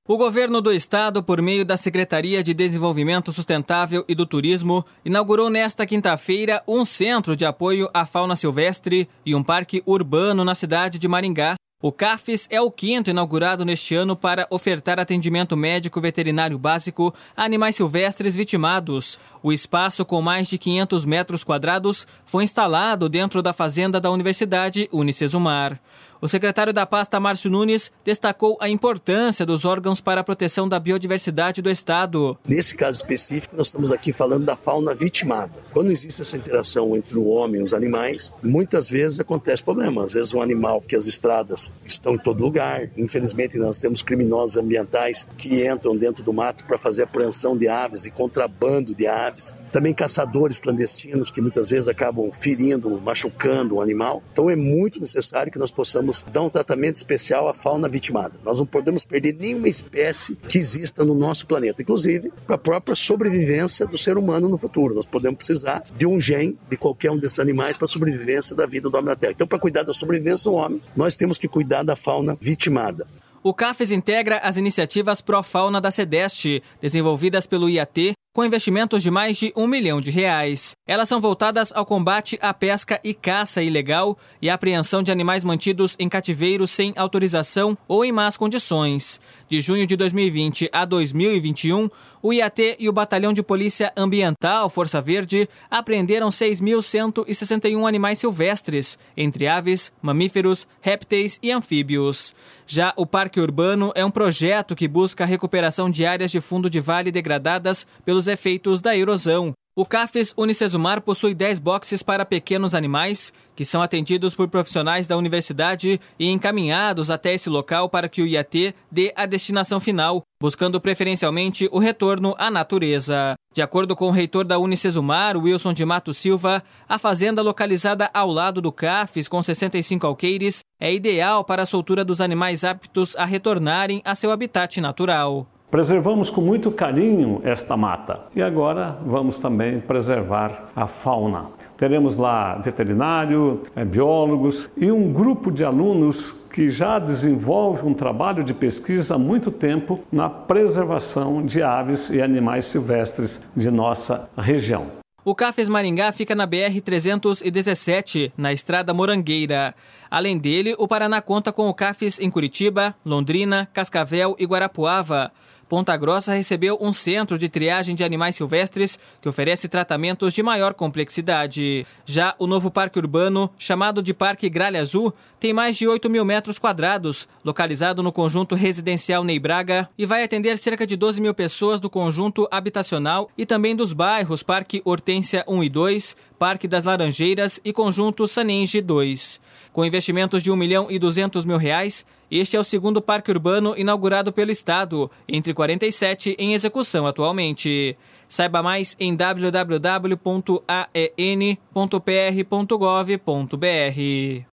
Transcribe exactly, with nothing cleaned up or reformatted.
O governo do estado, por meio da Secretaria de Desenvolvimento Sustentável e do Turismo, inaugurou nesta quinta-feira um centro de apoio à fauna silvestre e um parque urbano na cidade de Maringá. O CAFES é o quinto inaugurado neste ano para ofertar atendimento médico veterinário básico a animais silvestres vitimados. O espaço, com mais de quinhentos metros quadrados, foi instalado dentro da fazenda da Universidade Unicesumar. O secretário da pasta, Márcio Nunes, destacou a importância dos órgãos para a proteção da biodiversidade do estado. Nesse caso específico, nós estamos aqui falando da fauna vitimada. Quando existe essa interação entre o homem e os animais, muitas vezes acontece problema. Às vezes um animal, porque as estradas estão em todo lugar. Infelizmente, nós temos criminosos ambientais que entram dentro do mato para fazer apreensão de aves e contrabando de aves. Também caçadores clandestinos que muitas vezes acabam ferindo, machucando o animal. Então é muito necessário que nós possamos dar um tratamento especial à fauna vitimada. Nós não podemos perder nenhuma espécie que exista no nosso planeta, inclusive para a própria sobrevivência do ser humano no futuro. Nós podemos precisar de um gene de qualquer um desses animais para a sobrevivência da vida do homem na Terra. Então, para cuidar da sobrevivência do homem, nós temos que cuidar da fauna vitimada. O CAFES integra as iniciativas Profauna da SEDEST, desenvolvidas pelo I A T, com investimentos de mais de um milhão de reais. Elas são voltadas ao combate à pesca e caça ilegal e à apreensão de animais mantidos em cativeiro sem autorização ou em más condições. De junho de dois mil e vinte a dois mil e vinte e um, o I A T e o Batalhão de Polícia Ambiental Força Verde apreenderam seis mil cento e sessenta e um animais silvestres, entre aves, mamíferos, répteis e anfíbios. Já o Parque Urbano é um projeto que busca a recuperação de áreas de fundo de vale degradadas pelos efeitos da erosão. O CAFES Unicesumar possui dez boxes para pequenos animais, que são atendidos por profissionais da universidade e encaminhados até esse local para que o I A T dê a destinação final, buscando preferencialmente o retorno à natureza. De acordo com o reitor da Unicesumar, Wilson de Mato Silva, a fazenda localizada ao lado do CAFES, com sessenta e cinco alqueires, é ideal para a soltura dos animais aptos a retornarem a seu habitat natural. Preservamos com muito carinho esta mata e agora vamos também preservar a fauna. Teremos lá veterinário, biólogos e um grupo de alunos que já desenvolve um trabalho de pesquisa há muito tempo na preservação de aves e animais silvestres de nossa região. O CAFES Maringá fica na B R trezentos e dezessete, na Estrada Morangueira. Além dele, o Paraná conta com o CAFES em Curitiba, Londrina, Cascavel e Guarapuava. Ponta Grossa recebeu um centro de triagem de animais silvestres que oferece tratamentos de maior complexidade. Já o novo parque urbano, chamado de Parque Gralha Azul, tem mais de oito mil metros quadrados, localizado no conjunto residencial Ney Braga, e vai atender cerca de doze mil pessoas do conjunto habitacional e também dos bairros Parque Hortência um e dois, Parque das Laranjeiras e Conjunto Sanenge dois. Com investimentos de um milhão e duzentos mil reais, este é o segundo parque urbano inaugurado pelo estado, entre quarenta e sete em execução atualmente. Saiba mais em w w w ponto a e n ponto p r ponto gov ponto b r.